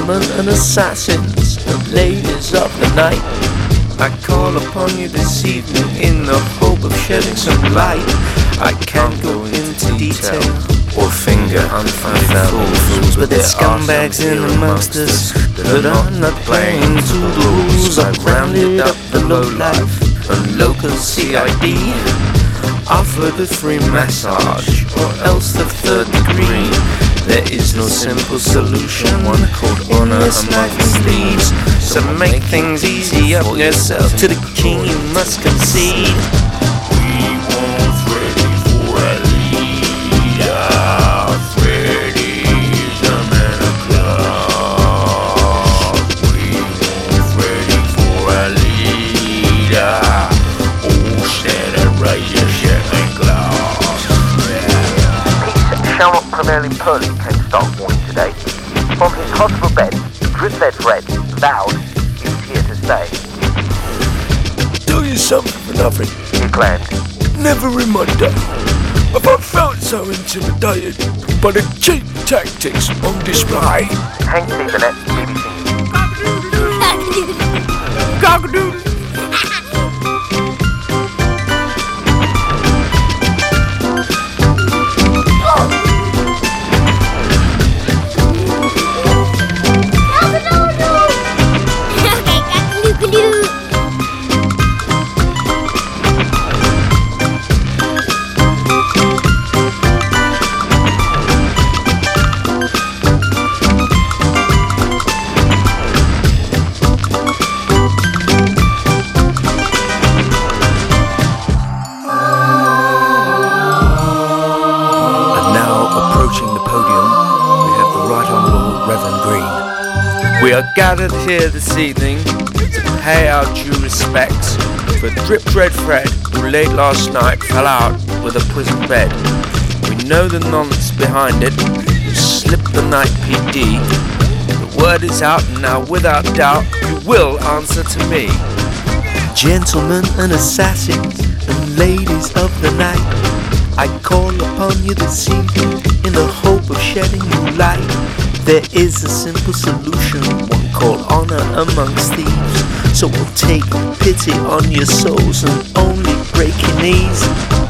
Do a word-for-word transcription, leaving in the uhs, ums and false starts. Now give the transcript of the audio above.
gentlemen and assassins, and ladies of the night, I call upon you this evening in the hope of shedding some light. I can't go into detail or finger unfound fools, but there's scumbags in amongst us that are not playing to the rules. I've rounded up the low life and local C I D, offer the free massage or else the third degree. There is no simple solution, one called honor amongst thieves. So make things easy up yourself, to the king you must concede. We want Freddy for a leader. Freddy's a man of class. We want Freddy for a leader. Oh, stand and raise your champagne glass. Peace shall not prevail in Purley, came Stark warning today. From his hospital bed, drip-fed Fred vowed he was here to stay. Do you something for nothing, He claimed. never in my day have I felt so intimidated by the cheap tactics on display. Hank Stephenette, B B C. Cock-a-doodle. We are gathered here this evening to pay our due respects for Drip Dread Fred, who late last night fell out with a prison bed. We know the nonsense behind it. You slipped the night P D. The word is out now, without doubt, you will answer to me. Gentlemen and assassins and ladies of the night, I call upon you this evening in the hope of shedding new light. There is a simple solution, one called honor amongst thieves. So we'll take pity on your souls and only break your knees.